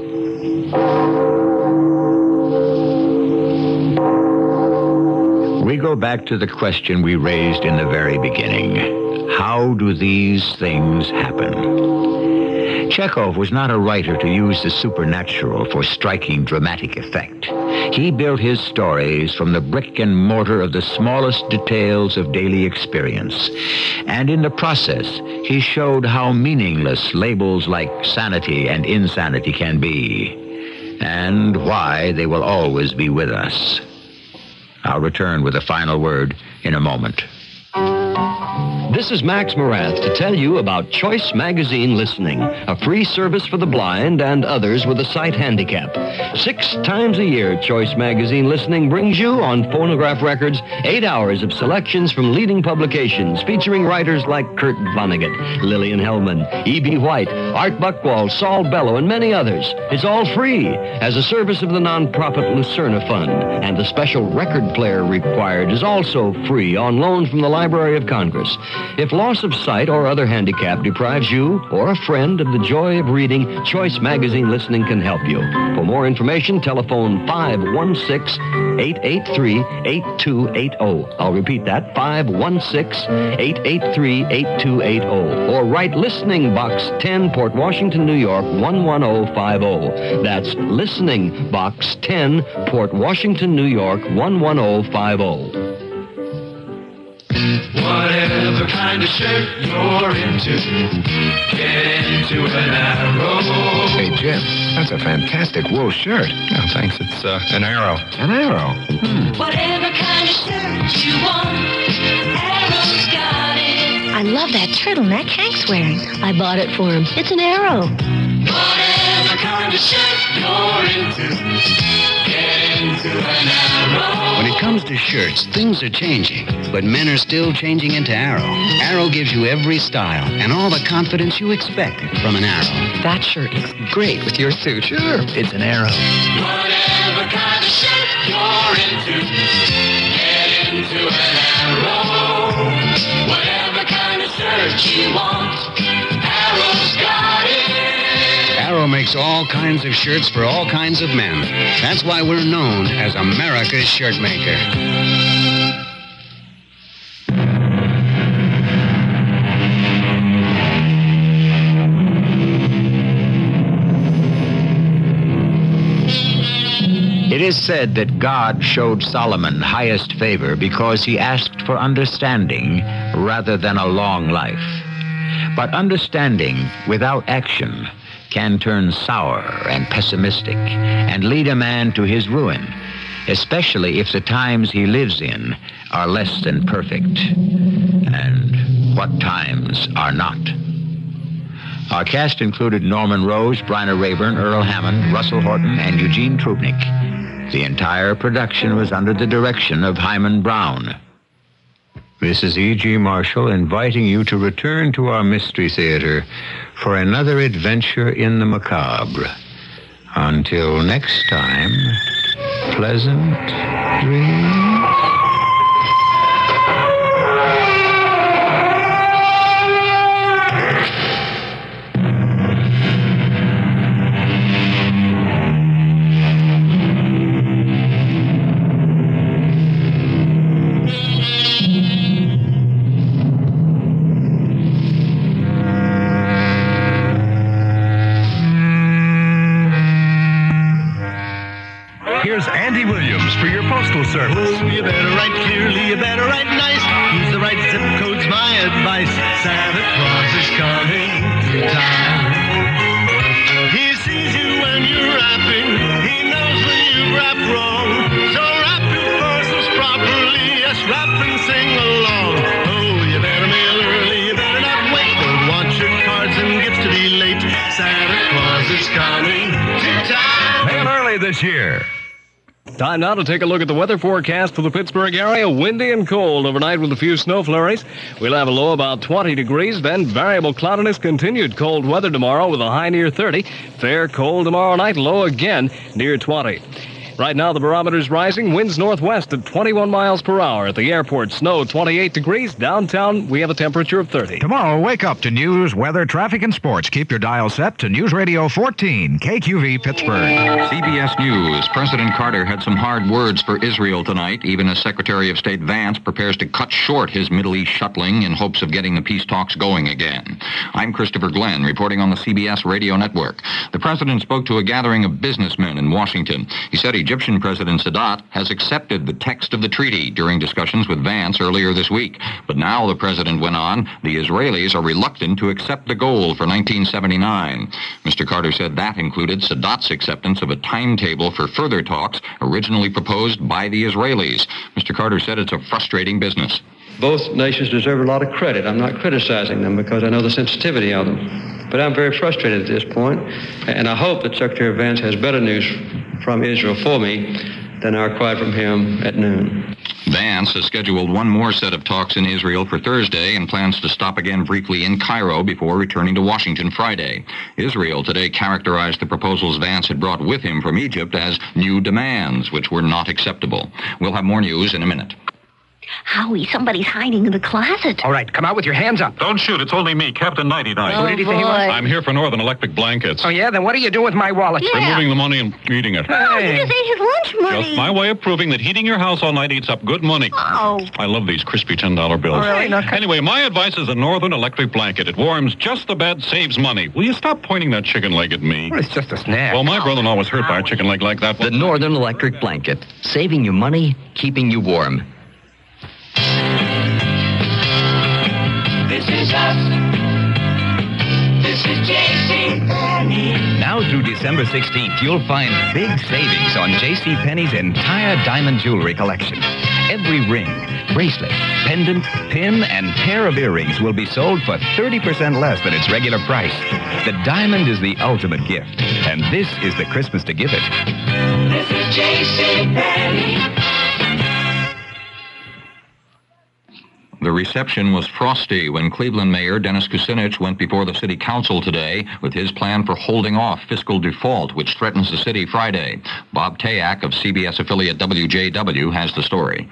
We go back to the question we raised in the very beginning. How do these things happen? Chekhov was not a writer to use the supernatural for striking dramatic effect. He built his stories from the brick and mortar of the smallest details of daily experience. And in the process, he showed how meaningless labels like sanity and insanity can be, and why they will always be with us. I'll return with a final word in a moment. This is Max Morath to tell you about Choice Magazine Listening, a free service for the blind and others with a sight handicap. Six times a year, Choice Magazine Listening brings you, on phonograph records, eight hours of selections from leading publications featuring writers like Kurt Vonnegut, Lillian Hellman, E B. White, Art Buchwald, Saul Bellow, and many others. It's all free as a service of the nonprofit Lucerna Fund, and the special record player required is also free on loan from the Library of Congress. If loss of sight or other handicap deprives you or a friend of the joy of reading, Choice Magazine Listening can help you. For more information, telephone five one six, eight eight three, eight two eight zero. I'll repeat that, five one six, eight eight three, eight two eight zero. Or write Listening Box ten, Port Washington, New York, one one zero five zero. That's Listening Box ten, Port Washington, New York, one one zero five zero. Whatever kind of shirt you're into, get into an Arrow. Hey, Jim, that's a fantastic wool shirt. Oh, thanks. It's uh, an Arrow. An Arrow? Hmm. Whatever kind of shirt you want, Arrow's got it. I love that turtleneck Hank's wearing. I bought it for him. It's an Arrow. Whatever kind of shirt you're into, get into an Arrow. When it comes to shirts, things are changing, but men are still changing into Arrow. Arrow gives you every style and all the confidence you expect from an Arrow. That shirt looks great with your suit. Sure, it's an Arrow. Whatever kind of shirt you're into, get into an Arrow. Whatever what you want. Arrow's got it. Arrow makes all kinds of shirts for all kinds of men. That's why we're known as America's shirt maker. It is said that God showed Solomon highest favor because he asked for understanding rather than a long life. But understanding without action can turn sour and pessimistic and lead a man to his ruin, especially if the times he lives in are less than perfect. And what times are not? Our cast included Norman Rose, Bryna Rayburn, Earl Hammond, Russell Horton, and Eugene Trubnik. The entire production was under the direction of Hyman Brown. This is E G. Marshall inviting you to return to our Mystery Theater for another adventure in the macabre. Until next time, pleasant dreams. Andy Williams for your postal service. Oh, you better write clearly, you better write nice. Use the right zip code's my advice. Santa Claus is coming to town. He sees you when you're wrapping. He knows when you wrap wrong. So wrap your parcels properly. Yes, wrap and sing along. Oh, you better mail early, you better not wait. Don't want your cards and gifts to be late. Santa Claus is coming to town. Mail early this year. Time now to take a look at the weather forecast for the Pittsburgh area. Windy and cold overnight with a few snow flurries. We'll have a low about twenty degrees, then variable cloudiness, continued cold weather tomorrow with a high near thirty. Fair cold tomorrow night, low again near twenty. Right now, the barometer's rising. Winds northwest at twenty-one miles per hour. At the airport, snow twenty-eight degrees. Downtown, we have a temperature of thirty. Tomorrow, wake up to news, weather, traffic, and sports. Keep your dial set to News Radio fourteen, K Q V Pittsburgh. C B S News. President Carter had some hard words for Israel tonight, even as Secretary of State Vance prepares to cut short his Middle East shuttling in hopes of getting the peace talks going again. I'm Christopher Glenn, reporting on the C B S radio network. The president spoke to a gathering of businessmen in Washington. He said he Egyptian President Sadat has accepted the text of the treaty during discussions with Vance earlier this week. But now, the president went on, the Israelis are reluctant to accept the goal for nineteen seventy-nine. Mister Carter said that included Sadat's acceptance of a timetable for further talks originally proposed by the Israelis. Mister Carter said it's a frustrating business. Both nations deserve a lot of credit. I'm not criticizing them because I know the sensitivity of them. But I'm very frustrated at this point, and I hope that Secretary Vance has better news from Israel for me than I acquired from him at noon. Vance has scheduled one more set of talks in Israel for Thursday and plans to stop again briefly in Cairo before returning to Washington Friday. Israel today characterized the proposals Vance had brought with him from Egypt as new demands, which were not acceptable. We'll have more news in a minute. Howie, somebody's hiding in the closet. All right, come out with your hands up. Don't shoot. It's only me, Captain Nighty-Night. Oh, Who did you think he was? I'm here for Northern Electric Blankets. Oh, yeah? Then what are you doing with my wallet? Yeah. Removing the money and eating it. Oh, you just ate his lunch money. Just my way of proving that heating your house all night eats up good money. Oh. I love these crispy ten dollar bills. Oh, really? No, anyway, my advice is a Northern Electric Blanket. It warms just the bed, saves money. Will you stop pointing that chicken leg at me? Well, it's just a snack. Well, my brother-in-law was hurt by a chicken leg like that. The Northern Electric Blanket. Saving you money, keeping you warm. This is us. This is J C Penney. Now through December sixteenth, you'll find big savings on J C Penney's entire diamond jewelry collection. Every ring, bracelet, pendant, pin, and pair of earrings will be sold for thirty percent less than its regular price. The diamond is the ultimate gift, and this is the Christmas to give it. This is J C Penney. The reception was frosty when Cleveland Mayor Dennis Kucinich went before the city council today with his plan for holding off fiscal default, which threatens the city Friday. Bob Tayak of C B S affiliate W J W has the story.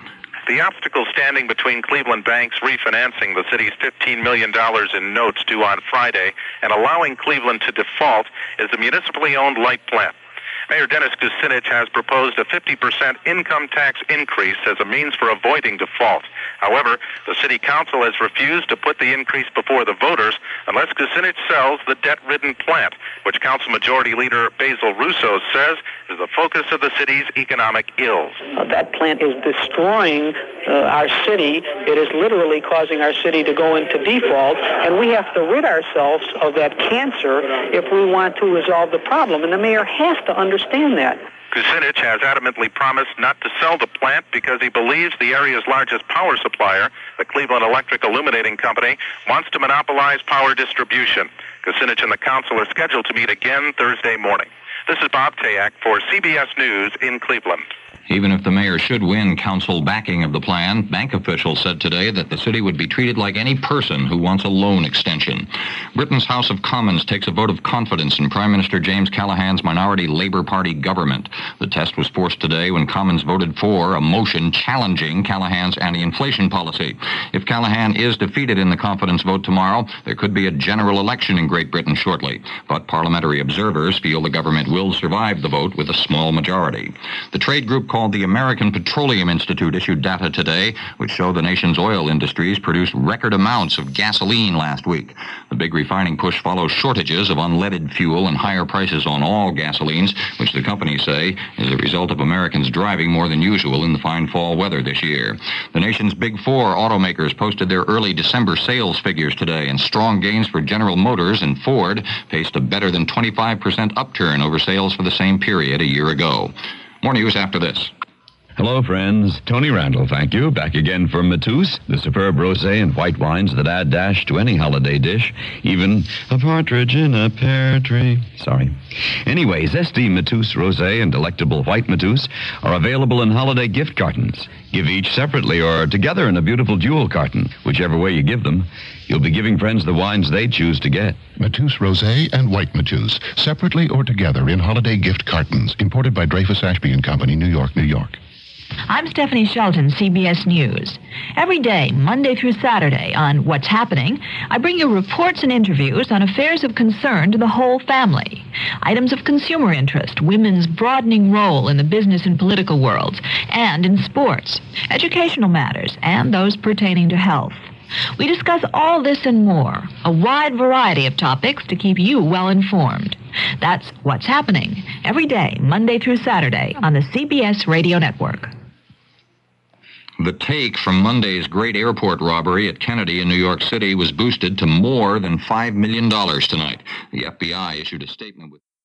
The obstacle standing between Cleveland banks refinancing the city's fifteen million dollars in notes due on Friday and allowing Cleveland to default is the municipally owned light plant. Mayor Dennis Kucinich has proposed a fifty percent income tax increase as a means for avoiding default. However, the city council has refused to put the increase before the voters unless Kucinich sells the debt-ridden plant, which Council Majority Leader Basil Russo says is the focus of the city's economic ills. Uh, that plant is destroying uh, our city. It is literally causing our city to go into default, and we have to rid ourselves of that cancer if we want to resolve the problem, and the mayor has to understand that. Kucinich has adamantly promised not to sell the plant because he believes the area's largest power supplier, the Cleveland Electric Illuminating Company, wants to monopolize power distribution. Kucinich and the council are scheduled to meet again Thursday morning. This is Bob Tayak for C B S News in Cleveland. Even if the mayor should win council backing of the plan, bank officials said today that the city would be treated like any person who wants a loan extension. Britain's House of Commons takes a vote of confidence in Prime Minister James Callaghan's minority Labour Party government. The test was forced today when Commons voted for a motion challenging Callaghan's anti-inflation policy. If Callaghan is defeated in the confidence vote tomorrow, there could be a general election in Great Britain shortly. But parliamentary observers feel the government will survive the vote with a small majority. The trade group called the American Petroleum Institute issued data today which show the nation's oil industries produced record amounts of gasoline last week. The big refining push follows shortages of unleaded fuel and higher prices on all gasolines, which the companies say is a result of Americans driving more than usual in the fine fall weather this year. The nation's big four automakers posted their early December sales figures today, and strong gains for General Motors and Ford faced a better than twenty-five percent upturn over sales for the same period a year ago. More news after this. Hello, friends. Tony Randall, thank you. Back again from Matus, the superb rosé and white wines that add dash to any holiday dish, even a partridge in a pear tree. Sorry. Anyway, zesty Matus rosé and delectable white Matus are available in holiday gift cartons. Give each separately or together in a beautiful jewel carton, whichever way you give them. You'll be giving friends the wines they choose to get. Matus Rosé and White Matus, separately or together in holiday gift cartons, imported by Dreyfus Ashby and Company, New York, New York. I'm Stephanie Shelton, C B S News. Every day, Monday through Saturday, on What's Happening, I bring you reports and interviews on affairs of concern to the whole family. Items of consumer interest, women's broadening role in the business and political worlds, and in sports, educational matters, and those pertaining to health. We discuss all this and more, a wide variety of topics to keep you well informed. That's What's Happening, every day, Monday through Saturday, on the C B S Radio Network. The take from Monday's great airport robbery at Kennedy in New York City was boosted to more than five million dollars tonight. The F B I issued a statement with